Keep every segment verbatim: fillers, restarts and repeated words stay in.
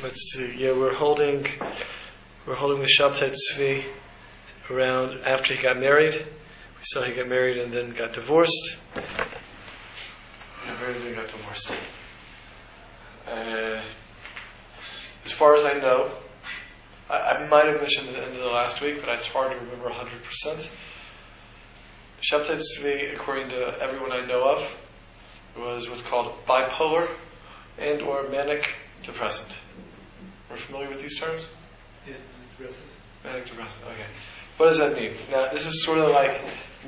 let's see. Yeah, we're holding we're holding the Shabtai Tzvi around after he got married. We saw he got married and then got divorced. Got married and then got divorced. Uh, as far as I know, I, I might have mentioned it in the last week, but it's hard to remember one hundred percent. Shabtai Tzvi, according to everyone I know of, was what's called bipolar and or manic depressant. We're familiar with these terms? Yeah, depressant. Manic depressant, okay. What does that mean? Now, this is sort of like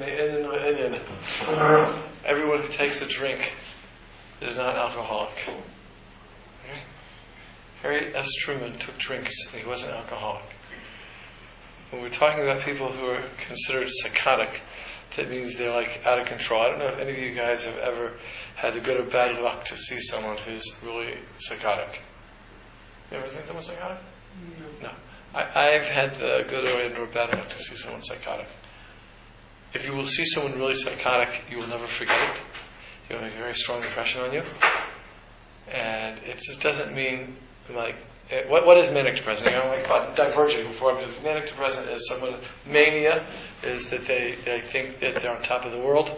everyone who takes a drink is not alcoholic. Okay? Harry S. Truman took drinks and he wasn't alcoholic. When we're talking about people who are considered psychotic, that means they're like out of control. I don't know if any of you guys have ever had the good or bad luck to see someone who's really psychotic. You ever seen someone psychotic? No. No. I, I've had the good or, or bad luck to see someone psychotic. If you will see someone really psychotic, you will never forget it. It will make a very strong impression on you. And it just doesn't mean like it, what what is manic depressant? You know, like diverging before. Because manic depressant is someone mania is that they, they think that they're on top of the world.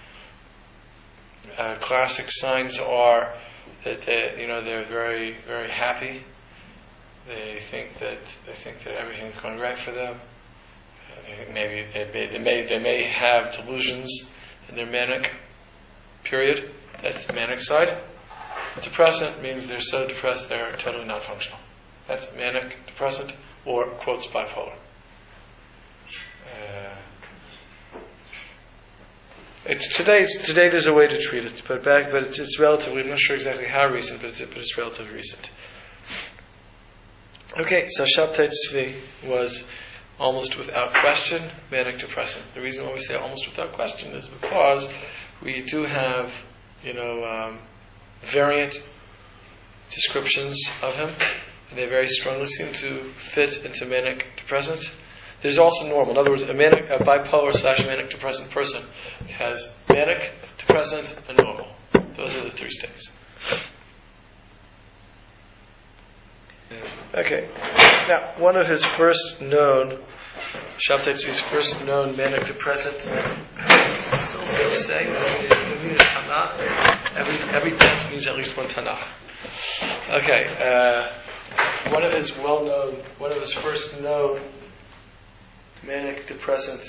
Uh, classic signs are that they, you know, they're very very happy. They think that they think that everything's going right for them. They think maybe they may, they may they may have delusions in their manic period. That's the manic side. Depressant means they're so depressed they're totally not functional. That's manic depressant, or quotes bipolar. Uh, it's today. It's, today there's a way to treat it, but back, but it's, it's relatively. I'm not sure exactly how recent, but it's, but it's relatively recent. Okay, so Shabtai Tzvi was almost without question manic depressant. The reason why we say almost without question is because we do have, you know, um, variant descriptions of him, and they very strongly seem to fit into manic depressant. There's also normal. In other words, a manic, a bipolar slash manic depressant person has manic, depressant, and normal. Those are the three states. Okay. Now, one of his first known, Shabtai Tzvi's first known manic depressant, so to say, is Tanakh. Every every test means at least one Tanakh. Okay. Uh, one of his well-known, one of his first known manic depressant,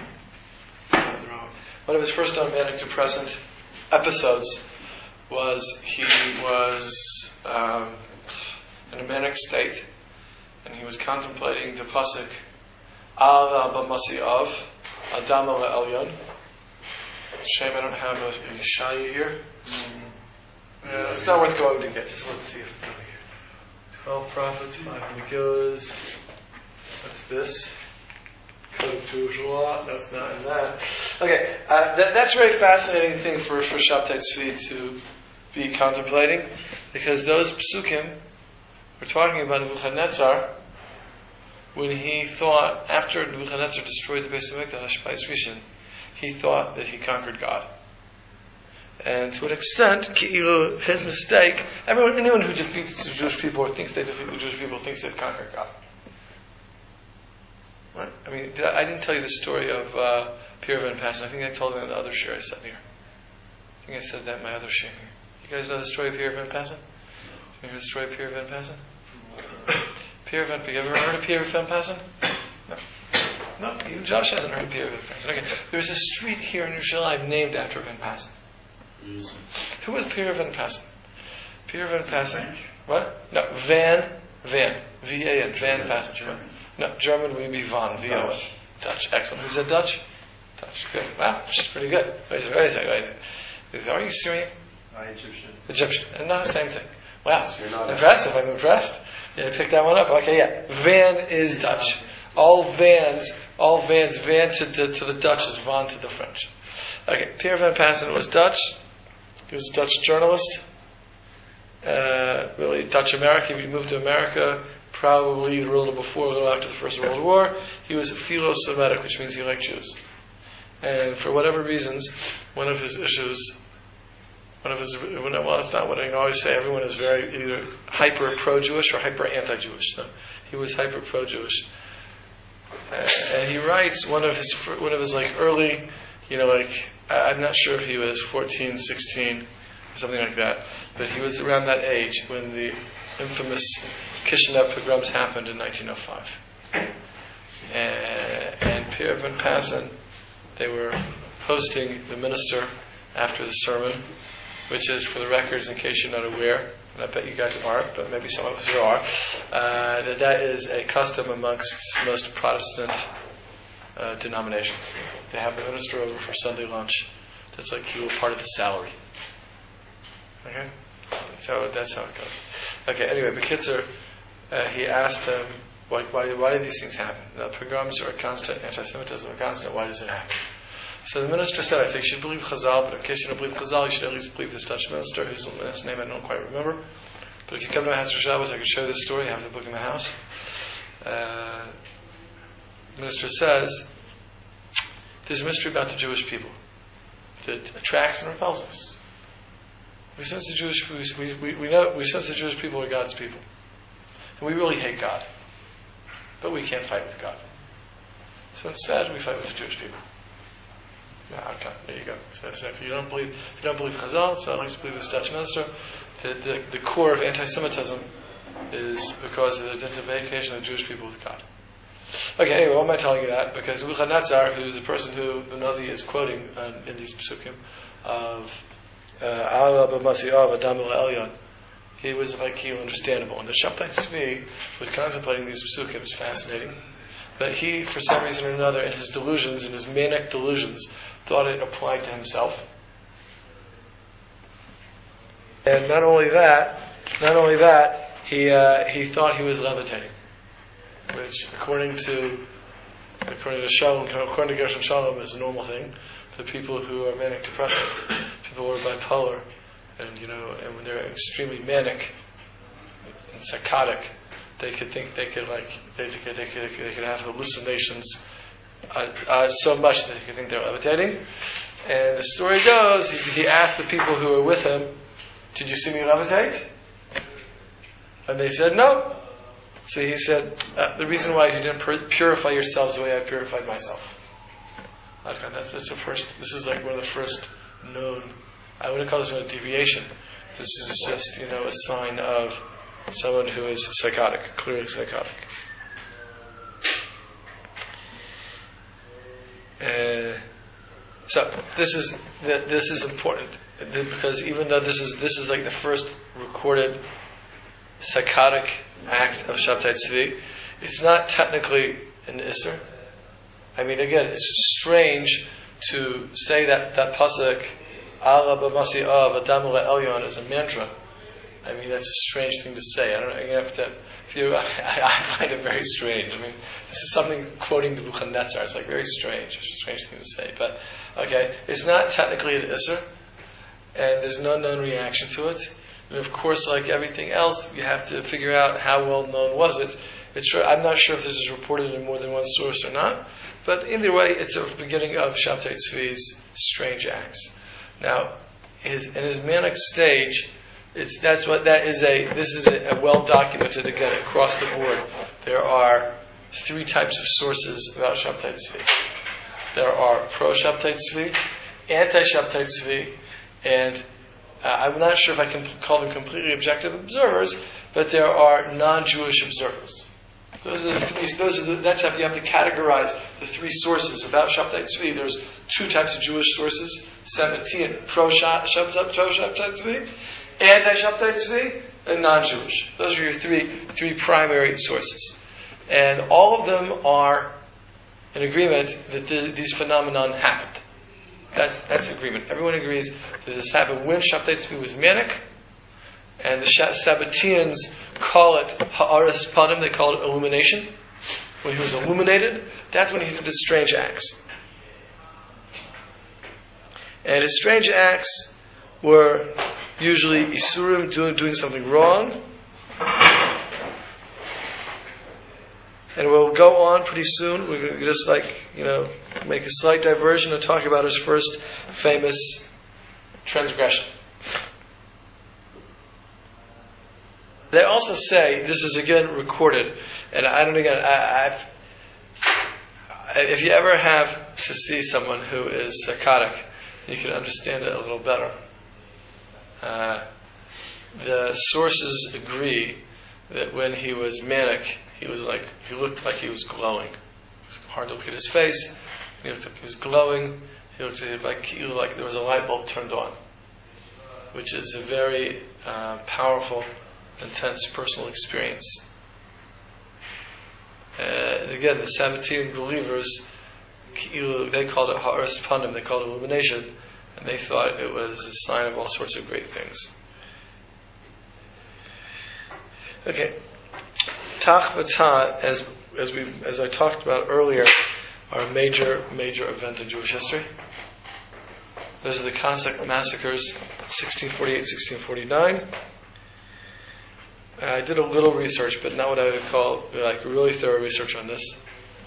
one of his first known manic depressant episodes was he was um, in a manic state, and he was contemplating the pasuk Al Bamasi of Adam Elyon. Shame I don't have a Yeshaya here. Mm-hmm. Yeah, it's not worth going to get. Just let's see if it's over here. Twelve prophets, five Megillas. What's this? Code of Jewish law. No, it's not in that. Okay, uh, that, that's a very fascinating thing for for Shabtai Tzvi to be contemplating, because those psukim we're talking about Nebuchadnezzar, when he thought, after Nebuchadnezzar destroyed the Beis Hamikdash by his vision, he thought that he conquered God. And to an extent, his mistake, everyone, anyone who defeats the Jewish people or thinks they defeat the Jewish people thinks they've conquered God. Right? I mean, did I, I didn't tell you the story of uh, Pierre Van Passen. I think I told it in the other share I said here. I think I said that in my other share here. You guys know the story of Pierre Van Passen? You hear the story of Pierre Van Passen? Pierre Van Passen. You ever heard of Pierre Van Passen? No. No, even Josh hasn't heard of Pierre Van Passen. Okay. There's a street here in Yerushalayim named after Van Passen. Yes. Who was Pierre Van Passen? Pierre Van Passen. What? No, Van, Van. V A N. Van Passen. German. No, German would be Van. V O N. Dutch. Excellent. Who said Dutch? Dutch. Good. Wow, she's pretty good. Wait a second. Wait a second. Wait a second. Are you Syrian? Uh, Egyptian. Egyptian. And not the same thing. Wow. Impressive. I'm impressed. Yeah, I picked that one up. Okay, yeah. Van is Dutch. All Vans, all Vans, Van to the, to the Dutch is Van to the French. Okay, Pierre Van Passen was Dutch. He was a Dutch journalist. Uh, really Dutch American. He moved to America probably a little before, a little after the First World War. He was a philo-Semitic, which means he liked Jews. And for whatever reasons, one of his issues one of his, well, it's not what I can always say. Everyone is very either hyper pro-Jewish or hyper anti-Jewish. So he was hyper pro-Jewish, uh, and he writes one of his one of his like early, you know, like I'm not sure if he was fourteen, sixteen, or something like that, but he was around that age when the infamous Kishinev pogroms happened in nineteen oh five, and, and Pierre Van Passen, they were hosting the minister after the sermon, which is, for the records, in case you're not aware, and I bet you guys aren't, but maybe some of us here are, uh, that that is a custom amongst most Protestant uh, denominations. They have the minister over for Sunday lunch. That's like a little part of the salary. Okay? That's how, that's how it goes. Okay, anyway, Bekitzer, uh, he asked him, why, why, why do these things happen? Now, pogroms are a constant, anti-Semitism are constant, why does it happen? So the minister said, I say, you should believe Chazal, but in case you don't believe Chazal, you should at least believe this Dutch minister, whose last name I don't quite remember. But if you come to my house for Shabbos, I can show you this story. I have the book in my house. Uh, the minister says, there's a mystery about the Jewish people that attracts and repels us. We sense the Jewish we, we, we know we sense the Jewish people are God's people, and we really hate God, but we can't fight with God. So instead, we fight with the Jewish people. Yeah, okay, there you go. So, so if you don't believe, if you don't believe Chazal, so at least believe this Dutch minister. The, the, the core of anti-Semitism is because of the identification of the Jewish people with God. Okay, anyway, why am I telling you that? Because Nebuchadnezzar, who's the person who the Navi is quoting uh, in these psukim of Allah b'masi'av Adam elyon, he was like he understandable. And the Shabtai Tzvi was contemplating these psukim. It's fascinating. But he, for some reason or another, in his delusions, in his manic delusions, thought it applied to himself. And not only that, not only that, he uh, he thought he was levitating, which, according to according to Shalom, according to Gershom Shalom, is a normal thing for people who are manic depressive, people who are bipolar, and you know, and when they're extremely manic and psychotic, they could think they could like they could they could, they could have hallucinations uh, uh, so much that they could think they're levitating. And the story goes, he, he asked the people who were with him, "Did you see me levitate?" And they said, "No." So he said, uh, "The reason why is you didn't pur- purify yourselves the way I purified myself." Okay, that's, that's the first. This is like one of the first known. I wouldn't call this a deviation. This is just, you know, a sign of someone who is psychotic, clearly psychotic. Uh, so this is this is important because even though this is this is like the first recorded psychotic act of Shabtai Tzvi, it's not technically an Isser. I mean, again, it's strange to say that that pasuk Allah b'masi'av Adam elyon is a mantra. I mean, that's a strange thing to say. I don't know. You have to. If you, I, I find it very strange. I mean, this is something quoting Nebuchadnezzar. It's like very strange. It's a strange thing to say. But okay, it's not technically an Isser, and there's no known reaction to it. And of course, like everything else, you have to figure out how well known was it. It's sure, I'm not sure if this is reported in more than one source or not. But either way, it's the beginning of Shabtai Tzvi's strange acts. Now, his, in his manic stage, it's that's what that is a. This is a, a well documented again across the board. There are three types of sources about Shabtai Tzvi. There are pro Shabtai Tzvi, anti Shabtai Tzvi, and uh, I'm not sure if I can call them completely objective observers, but there are non-Jewish observers. Those are the three. Those are the, that's how you have to categorize the three sources about Shabtai Tzvi. There's two types of Jewish sources: seventeen pro Shabtai Tzvi, anti-Shabtai Tzvi, and non-Jewish. Those are your three three primary sources, and all of them are in agreement that the, these phenomenon happened. That's that's agreement. Everyone agrees that this happened when Shabtai Tzvi was manic. And the Sabbateans call it Ha'aras Panim, they call it illumination. When he was illuminated, that's when he did his strange acts. And his strange acts were usually Isurim, doing, doing something wrong. And we'll go on pretty soon. We're going to just like, you know, make a slight diversion and talk about his first famous transgression. They also say, this is again recorded, and I don't again, I, I've, if you ever have to see someone who is psychotic, you can understand it a little better. Uh, the sources agree that when he was manic, he was like, he looked like he was glowing. It was hard to look at his face. He looked like he was glowing. He looked at it like he looked like there was a light bulb turned on, which is a very uh, powerful, intense personal experience. Uh, again, the Sabbatean believers, they called it ha'aras panim, they called it illumination, and they thought it was a sign of all sorts of great things. Okay, Tach v'Tah, as as we as I talked about earlier, are a major major event in Jewish history. Those are the Cossack massacres, sixteen forty-eight, sixteen forty-nine. I did a little research, but not what I would call like really thorough research on this.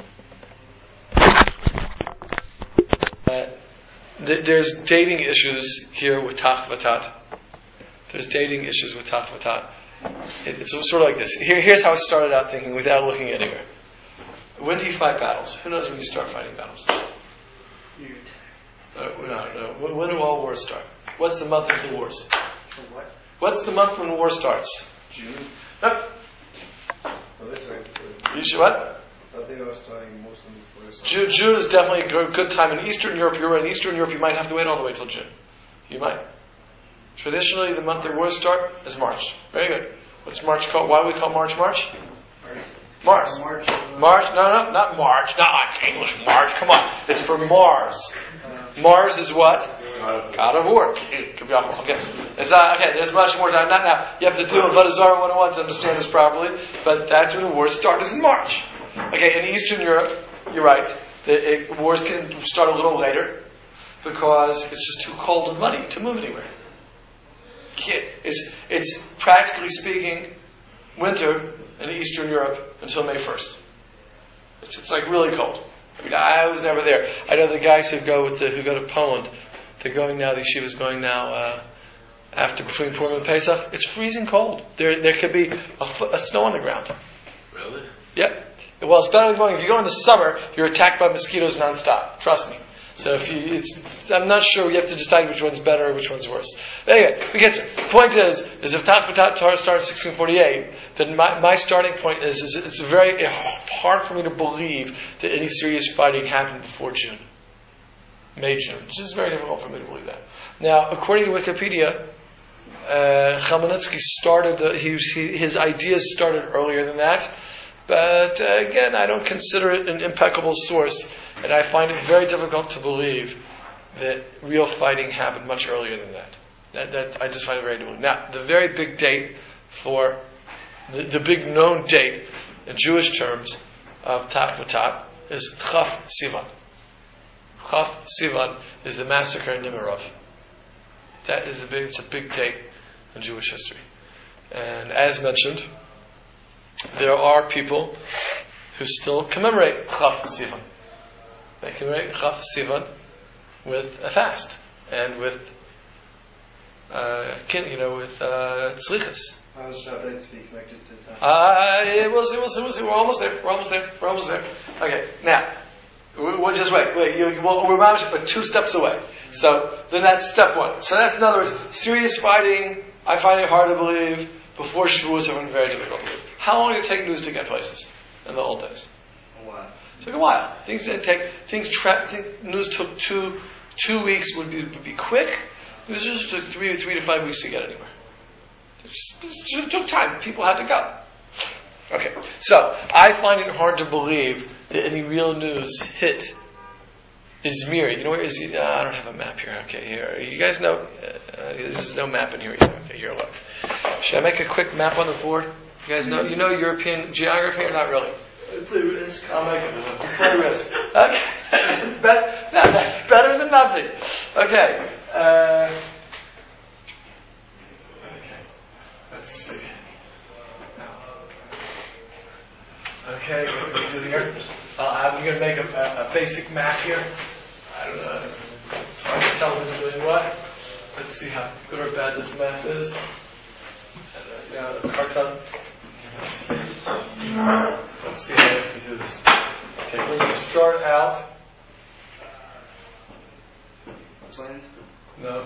Uh, th- there's dating issues here with Tach v'Tat. There's dating issues with Tach v'Tat. It, it's sort of like this. Here, here's how I started out thinking without looking anywhere. When do you fight battles? Who knows when you start fighting battles? You Uh, no, no. When, when do all wars start? What's the month of the wars? So what? What's the month when war starts? June. No. Well, that's right. Uh, You should what? I think I was starting mostly before the summer. June, June is definitely a good, good time. In Eastern Europe, you're right. In Eastern Europe, you might have to wait all the way till June. You might. Traditionally, the month the wars start is March. Very good. What's March called? Why do we call March March? Mars. March. uh, Mars? No, no, not March. Not English March. Come on. It's for Mars. Mars is what? God of War. It could be awful. Okay. It's not, okay, there's much more time. Not now. You have to do a Avodah Zarah one oh one to understand this properly. But that's when the wars start, is in March. Okay, in Eastern Europe, you're right. The it, wars can start a little later because it's just too cold and muddy to move anywhere. It's, it's practically speaking winter in Eastern Europe until May first. It's, it's like really cold. I mean, I was never there. I know the guys who go with the, who go to Poland. They're going now. The yeshiva's going now uh, after between Purim and Pesach. It's freezing cold. There, there could be a foot of snow on the ground. Really? Yep. Well, it's better than going. If you go in the summer, you're attacked by mosquitoes nonstop. Trust me. So if you, it's, I'm not sure. You have to decide which one's better or which one's worse. But anyway, we get to the point is, is if Tach v'Tat Torah started in sixteen forty-eight, then my, my starting point is, is it's very hard for me to believe that any serious fighting happened before June, May June. It's just very difficult for me to believe that. Now, according to Wikipedia, uh, Chmielnicki started the, he, he, his ideas started earlier than that. But uh, again, I don't consider it an impeccable source, and I find it very difficult to believe that real fighting happened much earlier than that. That, that I just find it very difficult. Now, the very big date for the, the big known date in Jewish terms of Tach v'Tat is Chaf Sivan. Chaf Sivan is the massacre in Nimirov. That is the big. It's a big date in Jewish history, and as mentioned, there are people who still commemorate Chaf Sivan. They commemorate Chaf Sivan with a fast and with, uh, you know, with uh, tzlichas. How is Shabbat to be connected to that? Uh, we'll see, we'll see, we'll see. We're almost there. We're almost there. We're almost there. Okay, now, we'll just wait. Wait, you, we'll, we're but two steps away. So then that's step one. So that's, in other words, serious fighting. I find it hard to believe. Before Shavuos, I find it very difficult to believe. How long did it take news to get places in the old days? A while. It took a while. Things didn't take. Things tra- think news took two two weeks would be would be quick. News just took three three to five weeks to get anywhere. It just, it just took time. People had to go. Okay, so I find it hard to believe that any real news hit Izmir. You know where is? Uh, I don't have a map here. Okay, here. You guys know uh, there's no map in here either. Okay, you're left. Should I make a quick map on the board? You guys know? You know European geography or not really? Play risk. I'll make it. Play risk. Okay. It's better, no, that's better than nothing. Okay. Uh, okay. Let's see. Okay. What do we do here? Uh, I'm going to make a, a, a basic map here. I don't know. It's, it's hard to tell who's doing what. Let's see how good or bad this map is. And, uh, Now, the carton. Let's see. Let's see how I have to do this. Okay, we're going to start out. Land. No.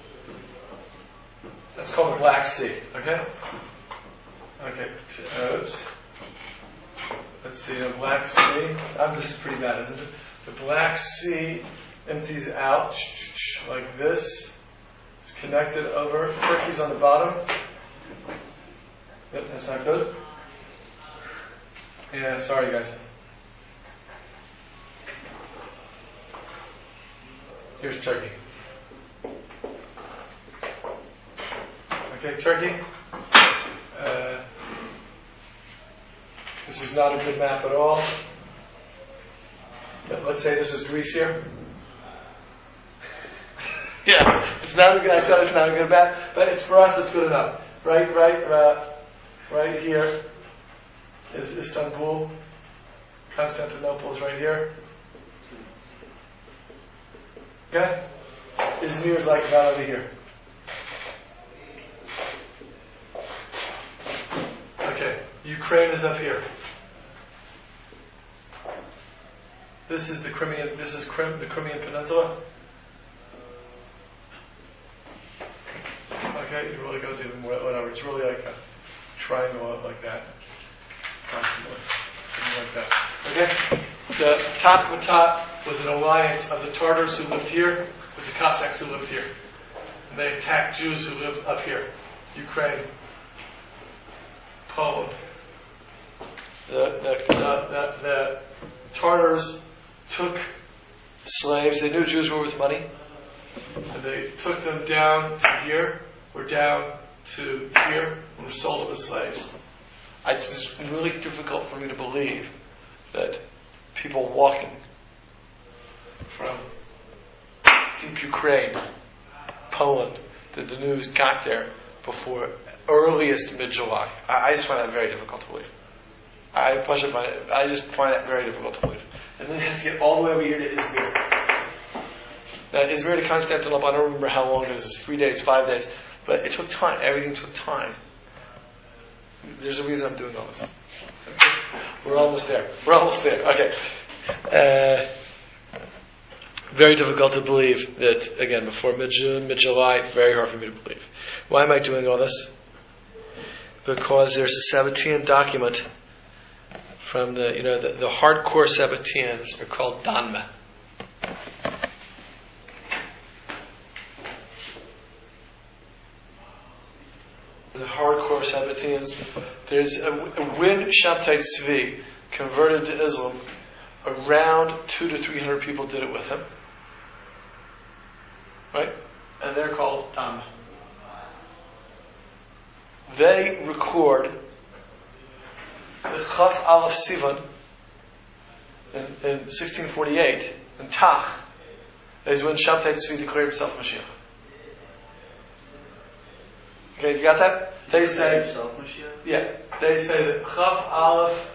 That's called the Black Sea. Okay? Okay. Oops. Let's see, the Black Sea. Oh, this is pretty bad, isn't it? The Black Sea empties out like this. It's connected over. Turkey's on the bottom. Yep, that's not good. Yeah, sorry guys. Here's Turkey. Okay, Turkey. Uh, this is not a good map at all. But let's say this is Greece here. Yeah, it's not a good. I said it's not a good map, but it's for us. It's good enough. Right, right, uh, right here is Istanbul. Constantinople is right here. Okay, Izmir is like that over here. Okay, Ukraine is up here. This is the Crimean. This is Crim, the Crimean Peninsula. Okay, it really goes even more, whatever. It's really like a triangle like that, something like that. Okay, the top of the top was an alliance of the Tartars who lived here with the Cossacks who lived here, and they attacked Jews who lived up here, Ukraine, Poland. The the the, the, the Tartars took slaves. They knew Jews were worth money, and they took them down to here. We're down to here, and we're sold them as slaves. It's just really difficult for me to believe that people walking from deep Ukraine, Poland, that the news got there before earliest mid-July. I, I just find that very difficult to believe. I find it, I just find that very difficult to believe. And then it has to get all the way over here to Izmir. Now, Izmir to Constantinople, I don't remember how long it is. It's three days, five days. But it took time. Everything took time. There's a reason I'm doing all this. Okay. We're almost there. We're almost there. Okay. Uh, very difficult to believe that, again, before mid-June, mid-July, very hard for me to believe. Why am I doing all this? Because there's a Sabbatean document from the, you know, the, the hardcore Sabbateans are called Danma. The hardcore Sabbateans, there's a, a when Shabtai Tzvi converted to Islam, around two to three hundred people did it with him, right? And they're called Danma. They record the Chaf Aleph Sivan in, in sixteen forty-eight in Tach is when Shabtai Tzvi declared himself Mashiach. Okay, you got that? They say, yeah, they say that Chaf Aleph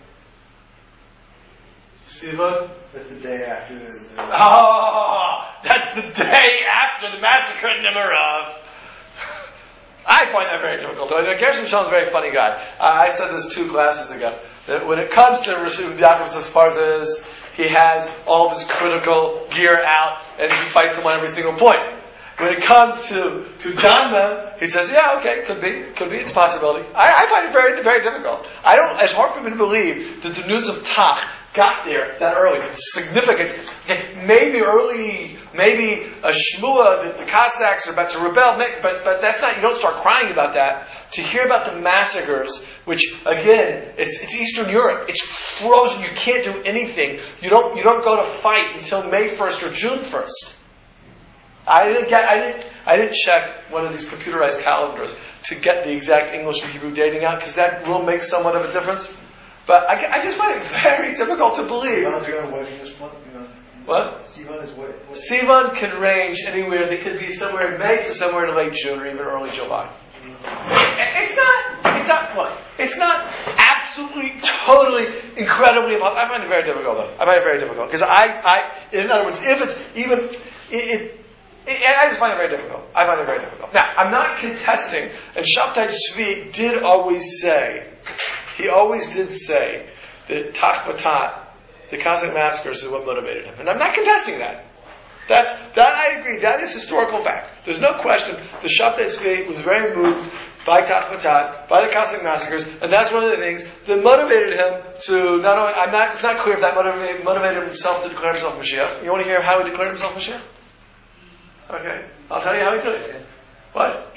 Sivan. That's the day after the. the Oh, that's the day after the massacre at Nimrod. I find that very difficult. Gershom Shalom is a very funny guy. Uh, I said this two classes ago. That when it comes to Rav Yaakov Sasparzas, he has all of his critical gear out and he fights him on every single point. When it comes to, to Danma, he says, yeah, okay, could be, could be, it's a possibility. I, I find it very, very difficult. I don't, it's hard for me to believe that the news of Tach got there that early. It's significant. Maybe early, maybe a shmua that the Cossacks are about to rebel, but, but that's not, you don't start crying about that. To hear about the massacres, which again, it's, it's Eastern Europe. It's frozen. You can't do anything. You don't, you don't go to fight until May first or June first. I didn't get. I didn't. I didn't check one of these computerized calendars to get the exact English and Hebrew dating out because that will make somewhat of a difference. But I, I just find it very difficult to believe. Sivan is around what English month? You know, What? Sivan is what? what? Sivan can range anywhere. They could be somewhere in May to somewhere in late June or even early July. It's not. It's not. Look. It's not absolutely, totally, incredibly. I find it very difficult though. I find it very difficult because I, I. In other words, if it's even, it. it I just find it very difficult. I find it very difficult. Now, I'm not contesting, and Shabtai Tzvi did always say, he always did say that Tachvatat, the Cossack massacres, is what motivated him. And I'm not contesting that. That's, that I agree, that is historical fact. There's no question the Shabtai Tzvi was very moved by Tachvatat, by the Cossack massacres, and that's one of the things that motivated him to not only, I'm not, it's not clear if that motivated, motivated himself to declare himself Mashiach. You want to hear how he declared himself Mashiach? Okay, I'll tell you how he did it. What?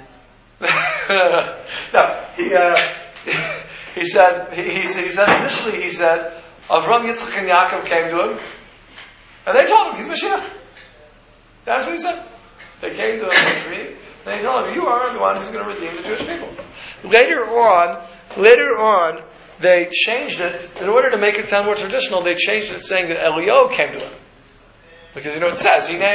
no, he uh, he said he, he he said initially he said Avram, Yitzchak, and Yaakov came to him, and they told him he's Mashiach. That's what he said. They came to him for three, and he told him, "You are the one who's going to redeem the Jewish people." Later on, later on, they changed it in order to make it sound more traditional. They changed it, saying that Eliyahu came to him. Because you know it says, so he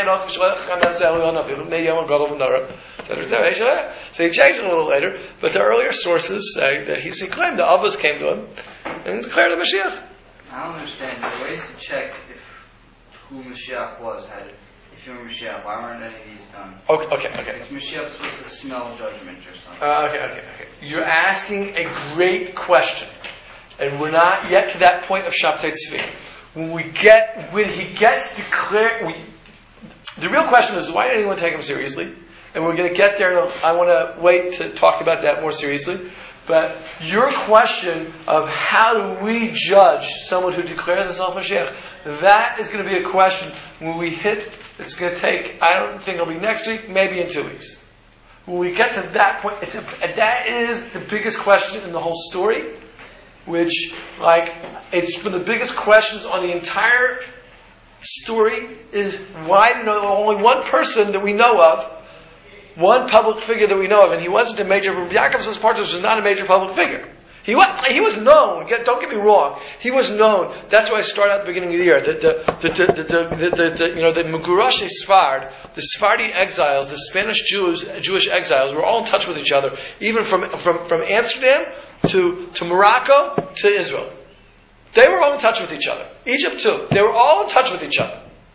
changed it a little later, but the earlier sources say that he claimed the Avos came to him and declared the Mashiach. I don't understand. There are ways to check if who Mashiach was. Had if you were Mashiach, why weren't any of these done? Okay, okay, okay. Is Mashiach supposed to smell judgment or something? Uh, okay, okay, okay. You're asking a great question, and we're not yet to that point of Shabtai Tzvi. When we get, when he gets declared, we, the real question is, why did anyone take him seriously? And we're going to get there, and I want to wait to talk about that more seriously. But your question of how do we judge someone who declares himself Mashiach, that is going to be a question when we hit, it's going to take, I don't think it'll be next week, maybe in two weeks. When we get to that point, it's a, that is the biggest question in the whole story. Which, like, it's one of the biggest questions on the entire story is why do only one person that we know of, one public figure that we know of, and he wasn't a major, Yaakov Partos was not a major public figure. He was, he was known, get, don't get me wrong, he was known. That's why I started at the beginning of the year. The, the, the, the, the, the, the, the you know, the Megurashe Sfard, the Sephardi exiles, the Spanish Jews, Jewish exiles, were all in touch with each other, even from, from, from Amsterdam to, to Morocco to Israel. They were all in touch with each other. Egypt too. They were all in touch with each other.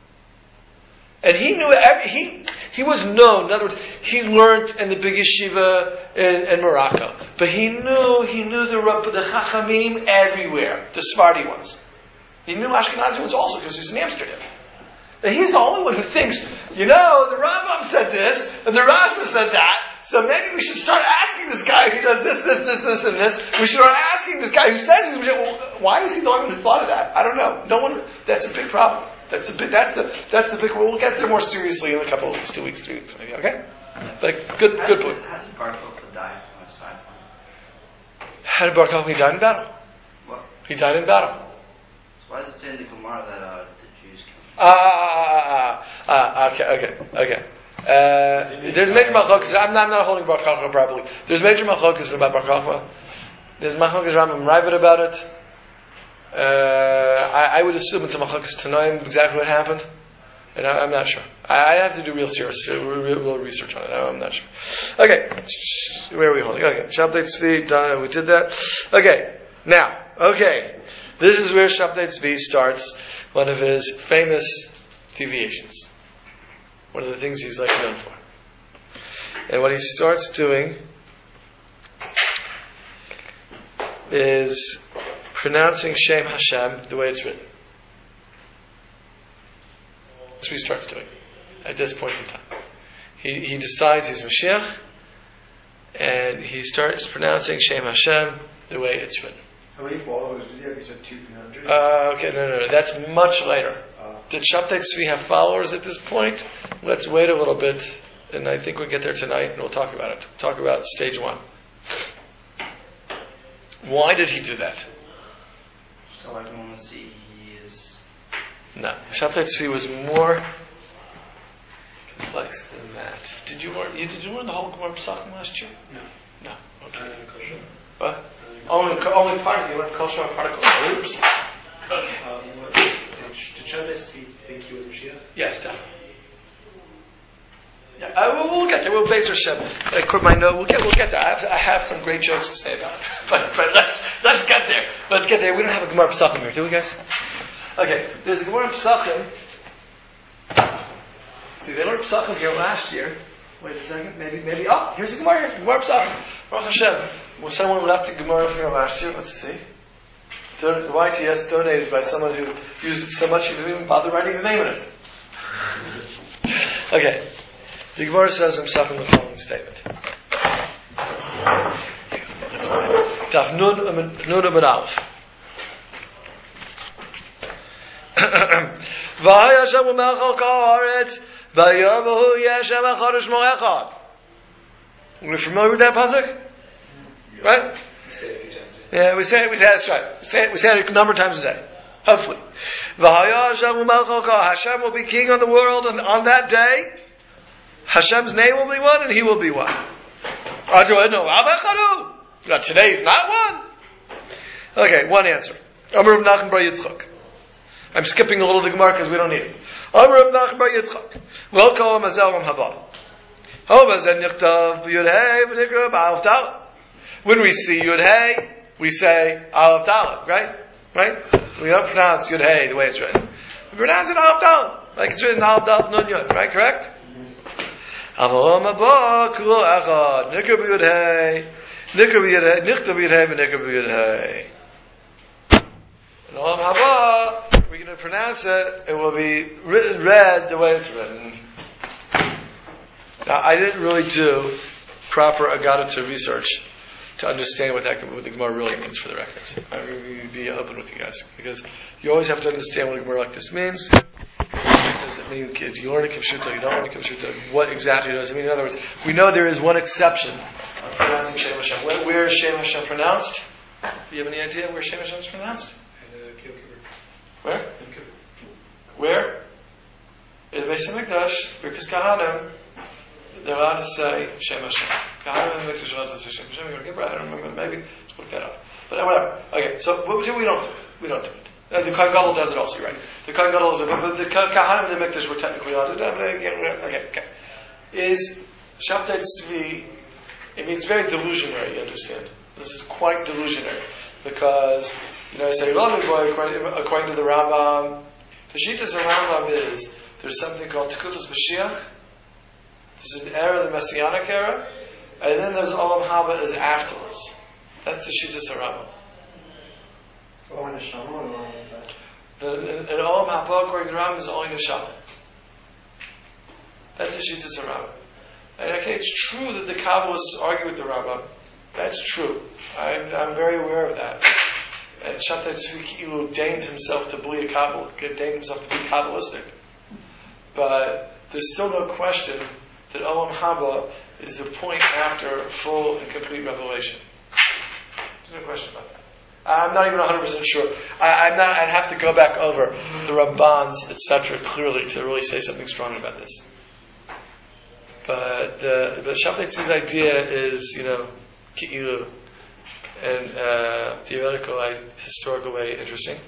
And he knew, every, he he was known. In other words, he learned in the big yeshiva in, in Morocco. But he knew, he knew the, the Chachamim everywhere. The Sephardi ones. He knew Ashkenazi ones also because he was in Amsterdam. And he's the only one who thinks, you know, the Rambam said this, and the Rashba said that, so maybe we should start asking this guy who does this, this, this, this, and this. We should start asking this guy who says he's, well, why is he the one who thought of that? I don't know. No one, that's a big problem. That's a big, that's the, that's the big, we'll get there more seriously in a couple of weeks, two weeks, three weeks, maybe, okay? Like, good, how good did, point. How did Bar Kokhba die on a side point? How did Bar Kokhba, he died in battle. What? He died in battle. So why does it say in the Gemara that uh, the Jews killed him? Ah, ah, ah, ah, ah, okay, okay, okay. Uh, there's major machlokas. I'm not, I'm not holding Bar Kokhba properly. There's major machlokas about Bar Kokhba. There's machlokas Rambam Ravid about it. Uh, I, I would assume it's a machlokas Tanoim exactly what happened, and I, I'm not sure. I, I have to do real serious, real, real research on it. I'm not sure. Okay, where are we holding? Okay, Shabtai Tzvi. Done. We did that. Okay, now, okay, this is where Shabtai Tzvi starts one of his famous deviations. One of the things he's like known for. And what he starts doing is pronouncing Shem Hashem the way it's written. That's what he starts doing at this point in time. He he decides he's Mashiach, and he starts pronouncing Shem Hashem the way it's written. How many followers did he have? He said two hundred? Uh, okay, no, no, no. That's much later. Uh, Did Shabtai Tzvi have followers at this point? Let's wait a little bit, and I think we'll get there tonight, and we'll talk about it. Talk about stage one. Why did he do that? So everyone will see he is... No. Shabtai Tzvi was more complex than that. Did you learn, you, did you learn the whole Gemara Pesachim last year? No. No. Okay. Uh, What? Only, only part of you learned kosher particle. Oops. Okay. um, what, did did Shabtai Tzvi think he was Mashiach? Yes, definitely. Yeah, uh, we'll, we'll get there. We'll base our Shem. I quit my note. We'll get. We'll get there. I have, I have some great jokes to say about it. But, but let's let's get there. Let's get there. We don't have a Gemara Pesachim here, do we, guys? Okay. There's a Gemara Pesachim. See, they learned Pesachim here last year. Wait a second, maybe, maybe, oh, here's a Gemara here, Gemara Pesachim. Baruch Hashem. Well, someone left a Gemara here last year, let's see. Don- Y T S donated by someone who used it so much he didn't even bother writing his name in it. Okay. The Gemara says in Pesachim the following statement. Daf Nun Amid Aleph. V'hay Hashem u'melech al ka'aretz v'yom v'hu Yeshem echad u'shmo echad. We're familiar with that pasuk? Right? We say it a few times a day. Yeah, we say it, we say it, that's right. We say it, we say it a number of times a day. Hopefully. V'hay Hashem u'melech al ka'aretz. Hashem will be king on the world, and on that day, Hashem's name will be one, and he will be one. Now, today's not one. Okay, one answer. Amar Rav Nachman bar Yitzchak. I'm skipping a little the Gemara because we don't need it. Amar Rav Nachman bar Yitzchak. Well, kol mazel ram haba. Hovazen yichtav yud hey v'nikra b'alef dalet. When we see yud hey, we say alef dalet, right? Right? We don't pronounce yud hey the way it's written. We pronounce it alef dalet, like it's written alef dalet nun yud, right? Correct? Avalom haba kulo echad nikra b'yud hey. Nikra b'yud hey, nichtav b'yud hey, v'nikra b'yud hey. And Olam Haba, we're going to pronounce it, it will be written, read the way it's written. Now, I didn't really do proper Agadah research to understand what that what the Gemara really means for the records. I'm going to be open with you guys, because you always have to understand what a Gemara like this means. Does it mean, do you learn a Kipshuta, you don't learn a Kipshuta, what exactly does it mean? In other words, we know there is one exception of pronouncing Shem Hashem. Where, where is Shem Hashem pronounced? Do you have any idea where Shem Hashem is pronounced? Where? Where? In the Beis Hamikdash, because Kahanim, they're allowed to say Shem Hashem. Kahanim in the Mikdash are allowed to say Shem Hashem. You're going to get right, I don't remember, maybe. Let's look that up. But whatever. Okay, so what we do, we don't do it. We don't do it. Uh, the Kohen Gadol does it also, right? The Kohen Gadol is, but the Kahanim in the Mikdash were technically allowed to do it. Okay, okay. Is Shabtai Tzvi, it means very delusionary, you understand? This is quite delusionary. Because, you know, I say, according, according to the Rambam, the Shittas of Rambam is, there's something called Tekufas Mashiach, there's an era, the Messianic era, and then there's Olam Haba is afterwards. That's the Shittas of Rambam. Oh, and Neshama or Olam Haba? And Olam Haba, according to the Rambam, is only Neshama. That's the Shittas of Rambam. And okay, it's true that the Kabbalists argue with the Rambam. That's true. I'm, I'm very aware of that. And Shabtai Tzvi deigned himself to believe Kabbalah, deigned himself to be Kabbalistic. But there's still no question that Olam Haba is the point after full and complete revelation. There's no question about that. I'm not even one hundred percent sure. I, I'm not. I'd have to go back over the Rambans, et cetera, clearly to really say something strong about this. But the but Shabtai Tzvi's idea is, you know, Ki'ilu, and uh, theoretical, uh, historical way, interesting.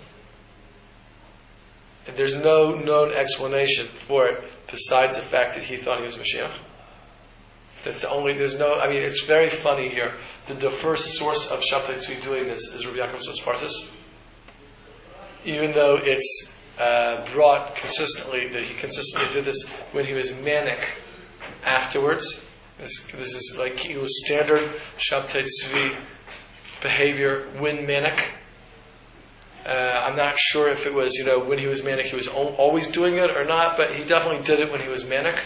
And there's no known explanation for it besides the fact that he thought he was Mashiach. That's the only. There's no. I mean, it's very funny here that the first source of Shabtai Tzvi doing this is Rabbi Yaakov Sospartis, even though it's uh, brought consistently that he consistently did this when he was manic afterwards. This, this is like he was standard Shabtai Tzvi behavior when manic. Uh, I'm not sure if it was, you know, when he was manic he was o- always doing it or not, but he definitely did it when he was manic.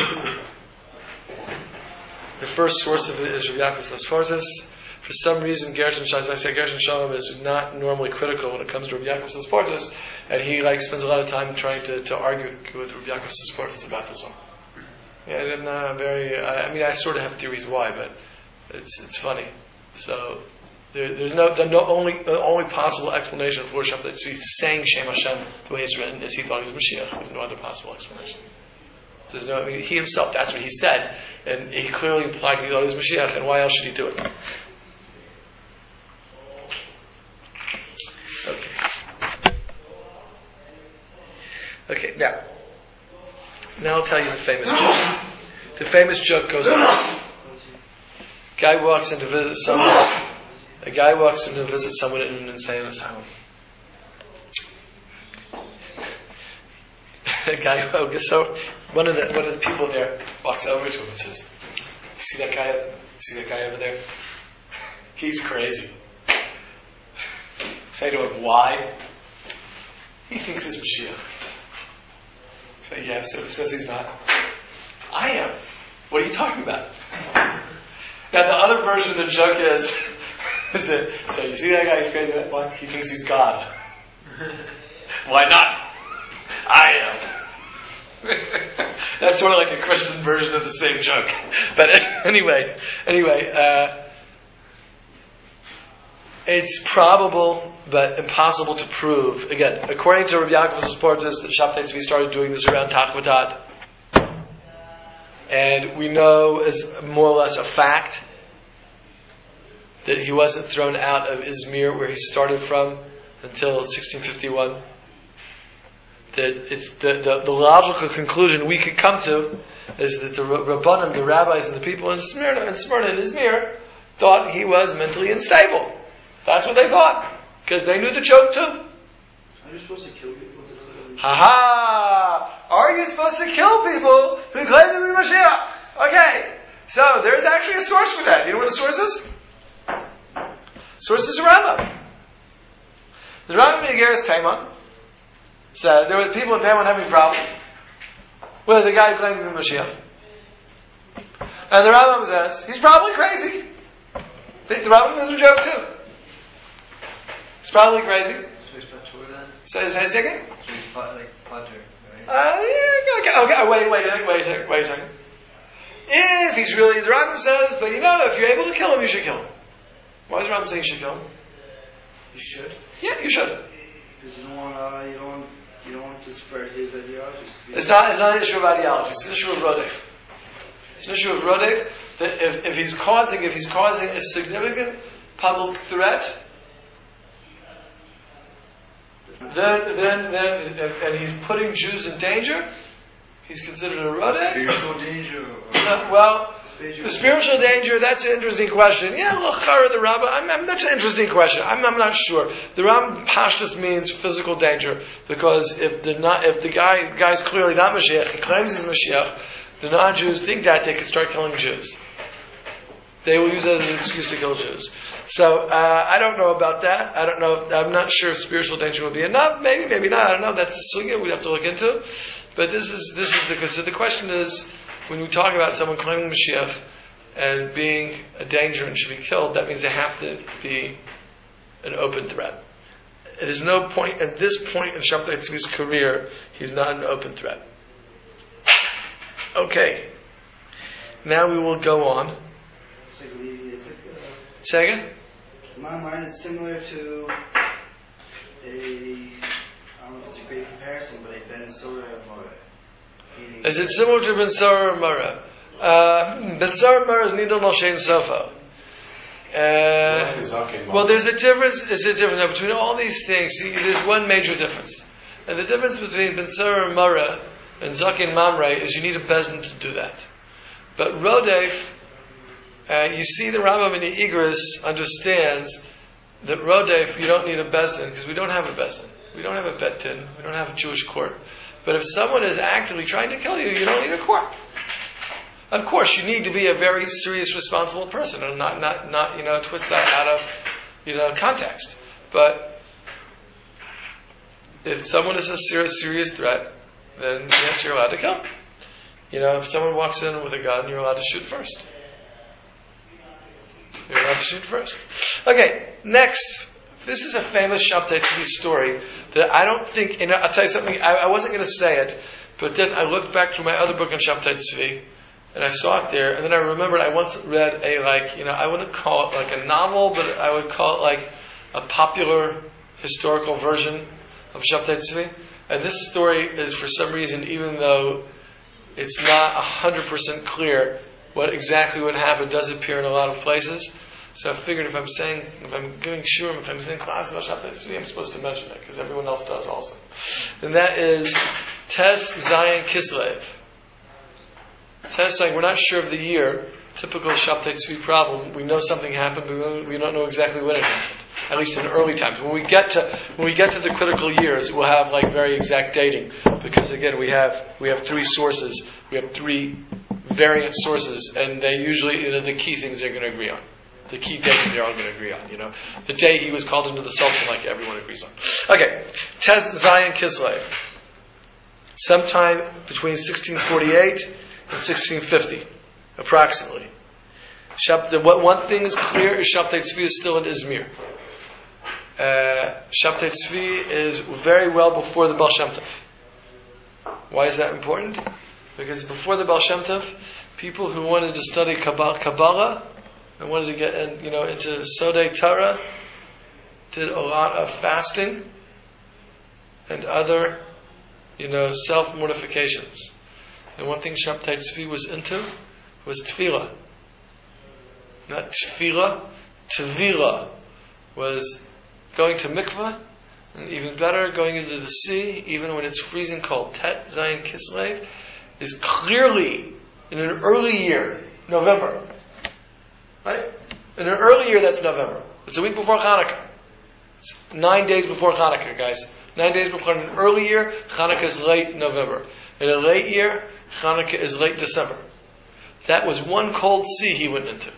The first source of it is Rabbi Yaakov Sospartis. For some reason, Gershon Shalom, I say Gershon Shalom is not normally critical when it comes to Rabbi Yaakov Sospartis, and he like spends a lot of time trying to, to argue with, with Rabbi Yaakov Sospartis about this one. Yeah, I'm uh, very. I, I mean, I sort of have theories why, but it's it's funny. So there, there's no the no only the only possible explanation for Shabtai Tzvi saying Shem Hashem the way it's written is he thought he was Mashiach. There's no other possible explanation. There's no. I mean, he himself. That's what he said, and he clearly implied he thought he was Mashiach. And why else should he do it? Okay. Okay. Now. Now I'll tell you the famous joke. The famous joke goes like this. A guy walks in to visit someone. A guy walks in to visit someone in an insane asylum. a guy, oh, so one of the one of the people there walks over to him and says, "You see that guy? You see that guy over there? He's crazy." Say to him, "Why?" "He thinks he's Mashiach." Say, "Yeah." So he says he's not. "I am." "What are you talking about?" Now the other version of the joke is, is that, so you see that guy? He's crazy. Why? He thinks he's God. "Why not? I am." That's sort of like a Christian version of the same joke. But anyway, anyway, uh, it's probable but impossible to prove. Again, according to Rabbi Yaakov Sportis, the Shabtai Tzvi started doing this around Tachvatat. And we know as more or less a fact that he wasn't thrown out of Izmir, where he started from, until sixteen fifty-one. That it's the, the, the logical conclusion we could come to is that the Rabbanim, the rabbis, and the people in Smyrna and Smyrna and Izmir thought he was mentally unstable. That's what they thought, because they knew the joke too. Are you supposed to kill people? Ha ha! Are you supposed to kill people who claim to be Mashiach? Okay, so there's actually a source for that. Do you know what the source is? Source is a Rambam. The Rambam in Igeres Taimon said there were people in Taimon having problems with the guy who claimed to be Mashiach. And the Rambam says, he's probably crazy. The, the Rambam is a joke too. He's probably crazy. So he's Patur then? Say, say a second. So he's pa- like Patur, right? Uh, yeah, okay, okay, wait, wait, wait, wait a second, wait a second. If he's really, the Rambam says, but you know, if you're able to kill him, you should kill him. Why is the Rambam saying you should kill him? You should? Yeah, you should. Because you don't want, uh, you don't want, you don't want to spread his ideologies. It's not, it's not an issue of ideology, it's an issue of Rodef. It's an issue of Rodef, that if, if he's causing, if he's causing a significant public threat, then, then, then, and he's putting Jews in danger, he's considered a Rodef. Spiritual danger? Or No, well, spiritual the spiritual danger, that's an interesting question. Yeah, L'chara, the Rabbah, I'm, I'm, that's an interesting question. I'm, I'm not sure. The Ram Pashtus means physical danger, because if the not, if the guy guy's clearly not Mashiach, he claims he's Mashiach, the non-Jews think that they can start killing Jews. They will use that as an excuse to kill Jews. So, uh, I don't know about that. I don't know if, I'm not sure if spiritual danger will be enough. Maybe, maybe not. I don't know. That's a sugya we'd have to look into. But this is, this is the, so the question is, when we talk about someone claiming Mashiach and being a danger and should be killed, that means they have to be an open threat. There's no point, at this point in Shabtai Tzvi's career, he's not an open threat. Okay. Now we will go on. It's like, it's like, uh, Say again? in my mind, it's similar to a, I don't know if it's a great comparison, but a Ben Sora Mora. Is it similar to Ben Sora or Mara? Uh, Ben Sora or Mara is Nidal Noshein Sofa. Uh, well, there's a difference. There's a difference between all these things. See, there's one major difference, and the difference between Ben Sora and Mara and Zakin Mamre is you need a bezdin to do that. But Rodef, uh, you see, the Rambam in the Igris understands that Rodef you don't need a bezdin because we don't have a bezdin. We don't have a bet din. We don't have a Jewish court. But if someone is actively trying to kill you, you don't need a court. Of course, you need to be a very serious, responsible person, and not, not, not, you know, twist that out of, you know, context. But if someone is a serious, serious threat, then yes, you're allowed to kill. You know, if someone walks in with a gun, you're allowed to shoot first. You're allowed to shoot first. Okay, next. This is a famous Shabtai Tzvi story that I don't think, you know, I'll tell you something, I, I wasn't going to say it, but then I looked back through my other book on Shabtai Tzvi, and I saw it there, and then I remembered I once read a, like, you know, I wouldn't call it like a novel, but I would call it like a popular historical version of Shabtai Tzvi. And this story is, for some reason, even though it's not one hundred percent clear what exactly would happen, does appear in a lot of places. So I figured if I'm saying, if I'm giving shurim, if I'm saying class about Shabtai Tzvi, I'm supposed to mention it, because everyone else does also. And that is Tes Zayin Kislev. Tes Zayin, we're not sure of the year, typical Shabtai Tzvi problem. We know something happened, but we don't know exactly when it happened. at least in early times. When we get to when we get to the critical years, we'll have like very exact dating, because again we have we have three sources, we have three variant sources, and they usually, you know, the key things they're going to agree on. The key date they're all going to agree on. You know, the day he was called into the Sultan, like everyone agrees on. Okay, Tes Zayin Kislev. Sometime between sixteen forty-eight and sixteen fifty, approximately. Shab, the, what, one thing is clear is Shabtai Tzvi is still in Izmir. Uh, Shabtai Tzvi is very well before the Baal Shem Tov. Why is that important? Because before the Baal Shem Tov, people who wanted to study Kabbalah, Kabbalah and wanted to get in, you know, into Sodei Torah did a lot of fasting and other, you know, self-mortifications. And one thing Shabtai Tzvi was into was tefillah. Not tefillah, tevila was going to mikveh, and even better, going into the sea, even when it's freezing cold. Tet Zayin Kislev is clearly in an early year, November. Right? In an early year, that's November. It's a week before Hanukkah. It's nine days before Hanukkah, guys. Nine days before. In an early year, Hanukkah is late November. In a late year, Hanukkah is late December. That was one cold sea he went into.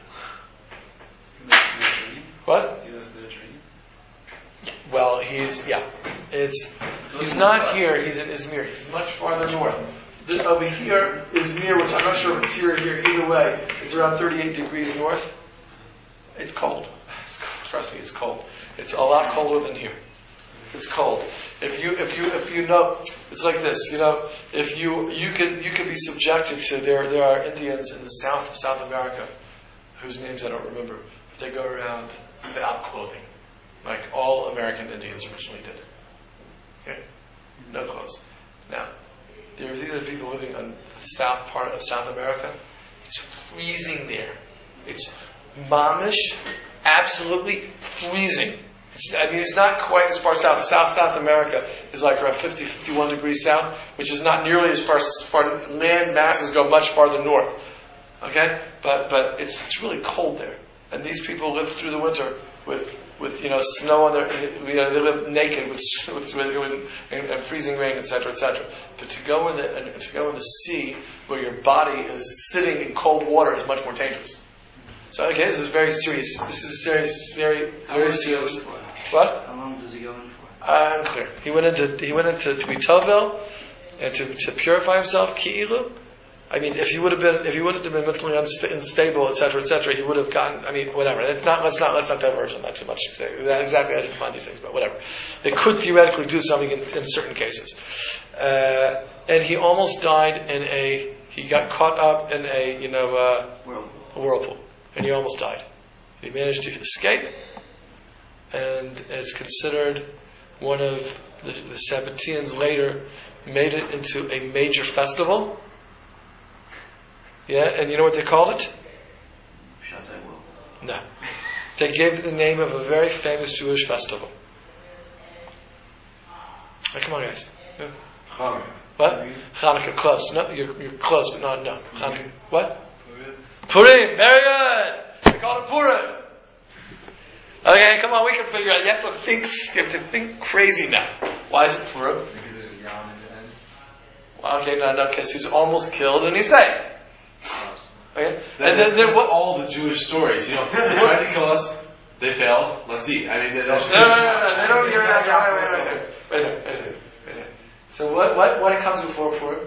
What? He was the dream. Well, he's, yeah. It's He's not here, he's in Izmir. He's much farther north. This, over here, Izmir, which I'm not sure if it's here or here, either way, it's around thirty-eight degrees north. It's cold. It's cold. Trust me, it's cold. It's a lot colder than here. It's cold. If you, if you, if you know, it's like this. You know, if you, you could, you could be subjected to there. There are Indians in the south of South America, whose names I don't remember. But they go around without clothing, like all American Indians originally did. Okay, no clothes. Now, there's these are people living on the south part of South America. It's freezing there. It's mamish, absolutely freezing. It's, I mean, it's not quite as far south. South South America is like around fifty, fifty-one degrees south, which is not nearly as far. As far land masses go much farther north. Okay, but but it's it's really cold there, and these people live through the winter with with you know snow on their. You know, they live naked with with, with and, and freezing rain, et cetera, et cetera. But to go in the and to go in the sea where your body is sitting in cold water is much more dangerous. So okay, this is very serious. This is very very very serious. What? How long does he go in for? Uh, unclear. He went into he went into to be Tovel and to, to purify himself, Ki'ilu. I mean, if he would have been if he would have been mentally unsta- unstable, et cetera, et cetera, he would have gotten. I mean, whatever. Let's not let's not let's not diverge on that too much. Exactly, I didn't find these things, but whatever. They could theoretically do something in, in certain cases. Uh, and he almost died in a. He got caught up in a you know uh, Whirlpool. a whirlpool, and he almost died. He managed to escape. And it's considered one of the, the Sabbateans later made it into a major festival. Yeah, and you know what they called it? Shabtai will. No. They gave it the name of a very famous Jewish festival. Oh, come on, guys. Yeah. Hanukkah. What? Hanukkah. Close. No, you're, you're close, but not no. Hanukkah. What? Purim. Purim. Very good. They call it Purim. Okay, come on, we can figure out. You have to think, you have to think crazy now. Why is it Purim? Because there's a yam in the end. Well, okay, no, no, because he's almost killed and he's saved. Okay? That, and then, then what? All the Jewish stories, you know, they tried to kill us, they failed. Let's eat. I mean, that's No, no, no, no, they don't hear that. Wait, wait, wait, wait, wait, wait, wait, wait, wait, wait. So what, what, what comes before Purim?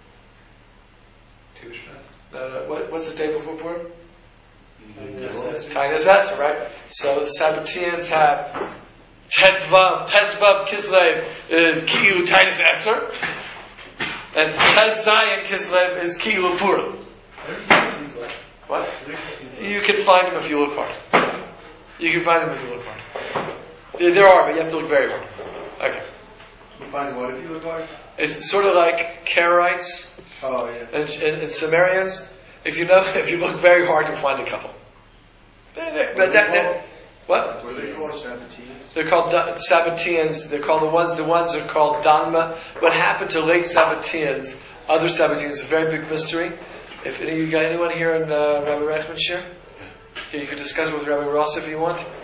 Two Shvat. No, no, what, what's the day before Purim? Tainus Esther, right? So the Sabbateans have Tetvav, Tesvav Kislev is Kilu Tainus Esther, and Tes Zayin Kislev is Kilu Purim. What? You can find them if you look hard. You can find them if you look hard. There, there are, but you have to look very hard. Okay. You find what if you look hard? It's sort of like Karaites Oh, yeah. and, and, and Sumerians. If you know, if you look very hard, you'll find a couple. They're, they're, but that, that, what? What are they called? Sabbateans? They're called da- Sabbateans. They're called the ones. The ones are called Danma. What happened to late Sabbateans? Other Sabbateans is a very big mystery. If any, you got anyone here in uh, Rabbi Reichman's share, okay, you could discuss it with Rabbi Ross if you want.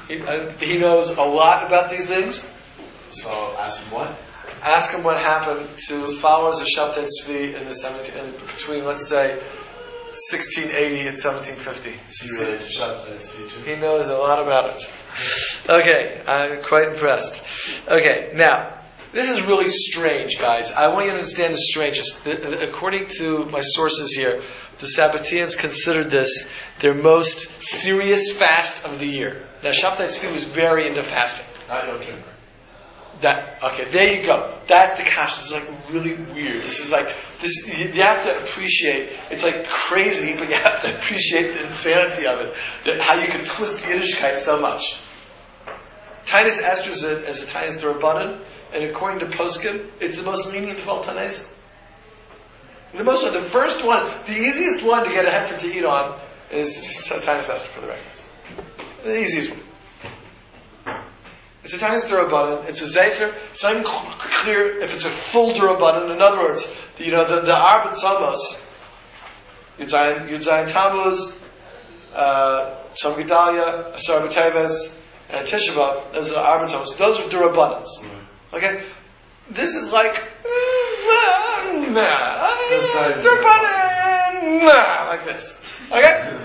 He, uh, he knows a lot about these things. So ask him what? Ask him what happened to followers of Shabtai Tzvi in the seventeen, in between, let's say, sixteen eighty and seventeen fifty. Is he related to Shabtai Tzvi too? He knows a lot about it. Okay, I'm quite impressed. Okay, now, this is really strange, guys. I want you to understand the strangeness. According to my sources here, the Sabbateans considered this their most serious fast of the year. Now, Shabtai Tzvi was very into fasting. Not Yom Kippur. That okay, there you go. That's the kash. This is like really weird. This is like this. You, you have to appreciate. It's like crazy, but you have to appreciate the insanity of it. That how you can twist Yiddishkeit so much. Titus Esther is a, is a Titus D'Rabbanan, and according to Poskim, it's the most lenient of all Tanaisim. The most, the first one, the easiest one to get a heifer to eat on is Titus Esther for the records. The easiest one. It's a Titus D'Rabbanan. It's a Zecher. It's not even clear if it's a full D'Rabbanan. In other words, the, you know, the, the Arba Tzamos, Yud Zayin Tammuz, uh, Tzom Gedalia, Asar B'Teves, and Tisha B'Av, those are the Arba Tzamos. Those are D'Rabbanans. Mm-hmm. Okay? This is like, mm, nah, D'Rabbanan, nah, like this. Okay?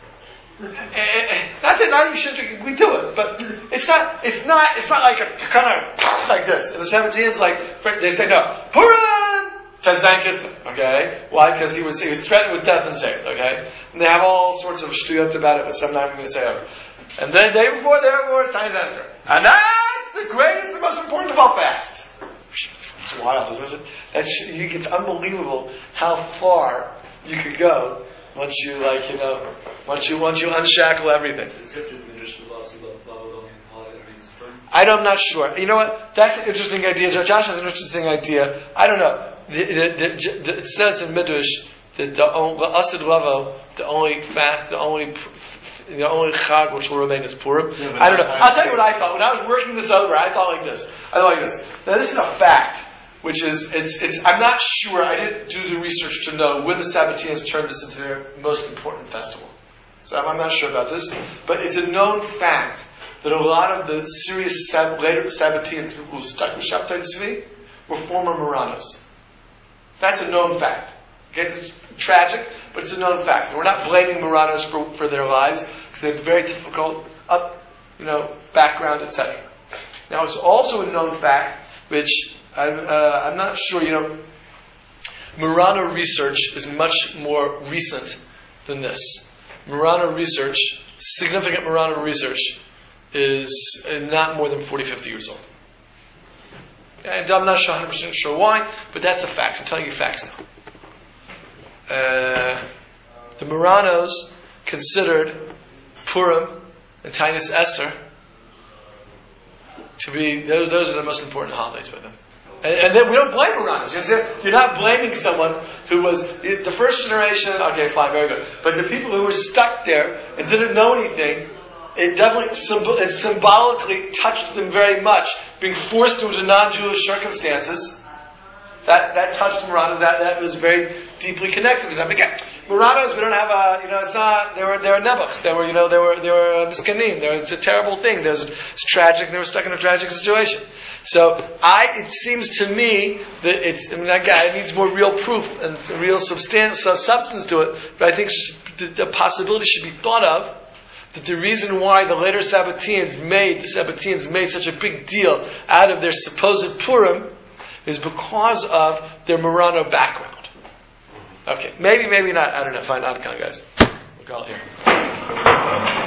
Not that now you should drink, we do it, but it's not, it's not, it's not like a kind of like this. In the seventeens, like they say no, Purim, Tezan Kislev. Okay, why? Because he was he was threatened with death and saved. Okay, and they have all sorts of shtuyot about it, but some not even going to say over. And then the day before, the day before, it's Titus Esther, and that's the greatest, the most important of all fasts. It's wild, isn't it? That's you, it's unbelievable how far you could go. Once you like, you know, once you once you unshackle everything. I don't, I'm not sure. You know what? That's an interesting idea. Josh has an interesting idea. I don't know. The, the, the, the, it says in Midrash that the Asid Lavo, the only fast, the only the only chag which will remain is Purim. Yeah, I don't know. I'll tell you what I thought. When I was working this over, I thought like this. I thought like this. Now this is a fact. Which is, it's, it's, I'm not sure, I didn't do the research to know when the Sabbateans turned this into their most important festival. So I'm, I'm not sure about this. But it's a known fact that a lot of the serious Sab- later Sabbateans who stuck with Shabtai Tzvi were former Moranos. That's a known fact. Okay, it's tragic, but it's a known fact. And we're not blaming Moranos for, for their lives, because they have very difficult up, you know, background, et cetera. Now it's also a known fact, which I'm, uh, I'm not sure, you know, Marana research is much more recent than this. Marana research, significant Marana research, is not more than forty, fifty years old. And I'm not sure one hundred percent sure why, but that's a fact. I'm telling you facts now. Uh, the Maranos considered Purim and Titus Esther to be, those, those are the most important holidays by them. And, and then we don't blame Maranos. You understand? You're not blaming someone who was the first generation. Okay, fine, very good. But the people who were stuck there and didn't know anything, it definitely it symbolically touched them very much. Being forced into non-Jewish circumstances, that that touched Marana. That that was very deeply connected to them. Again, Maranos, we don't have a, you know, it's not. They were they were nebuchs. They were, you know, they were they were miskanim. They were, it's a terrible thing. There's it's tragic. They were stuck in a tragic situation. So I, it seems to me that it's. I mean, that guy needs more real proof and real substance, substance to it. But I think the, the possibility should be thought of. That the reason why the later Sabbateans made the Sabbateans made such a big deal out of their supposed Purim is because of their Marano background. Okay, maybe, maybe not. I don't know. Fine, out of guys. We'll call it here.